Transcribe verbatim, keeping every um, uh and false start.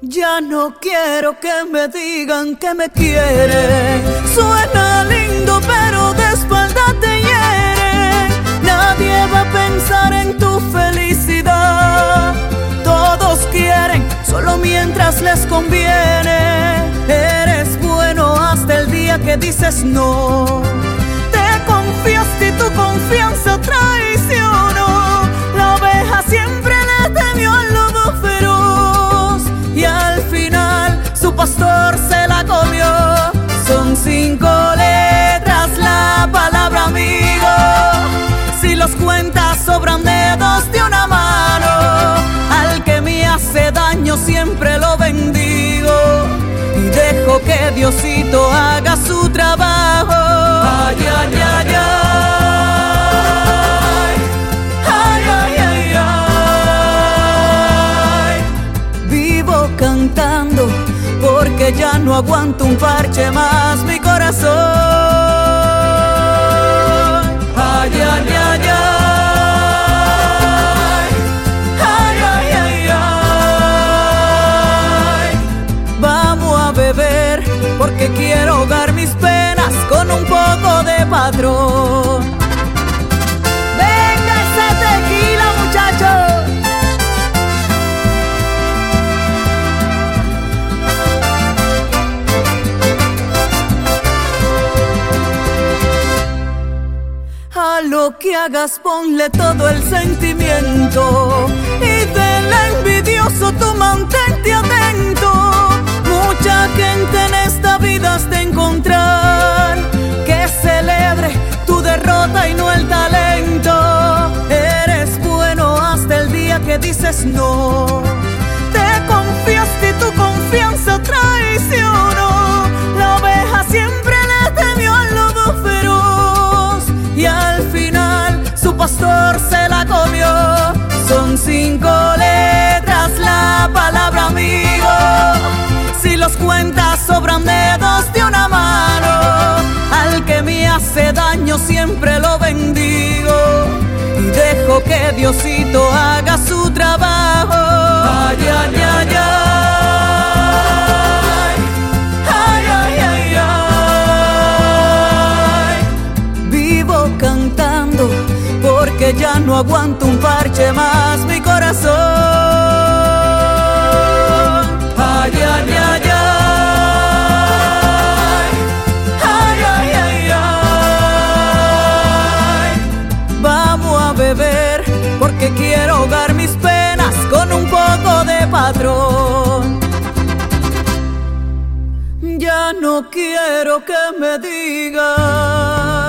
Ya no quiero que me digan que me quiere. Suena lindo pero de espalda te hiere. Nadie va a pensar en tu felicidad. Todos quieren solo mientras les conviene. Eres bueno hasta el día que dices no. Te confiaste y tu confianza traicionó. La oveja siempre le temió al lobo feroz y al final su pastor se la comió. Son cinco letras la palabra amigo. Si los cuentas sobran dedos de una mano. Al que me hace daño siempre lo bendigo y dejo que Diosito haga su trabajo. Ay, ay, ay, ay, ay, ay, ay. Vivo cantando porque ya no aguanto un parche más mi corazón. Ay, ay, ay, ay. Ay, ay, ay, ay. Vamos a beber porque quiero ahogar mis penas con un poco de patrón. Venga ese tequila, muchachos. A lo que hagas ponle todo el sentimiento y del envidioso tú mantente atento. Mucha gente en esta vida has de encontrar que celebre tu derrota y no el talento. Eres bueno hasta el día que dices no. Te confiaste y tu confianza traicionó. La oveja siempre le temió al lobo feroz y al final su pastor se la comió. Son cinco letras la palabra amigo. Si los cuentas sobran dedos de una mano. Al que me hace daño siempre lo bendigo y dejo que Diosito haga su trabajo. Ay, ay, ay, ay. Ay, ay, ay, ay. Vivo cantando porque ya no aguanto un parche más mi corazón. Ay, ay, ay, ay. Ay, ay, ay, ay. Vamos a beber porque quiero ahogar mis penas con un poco de patrón. Ya no quiero que me digan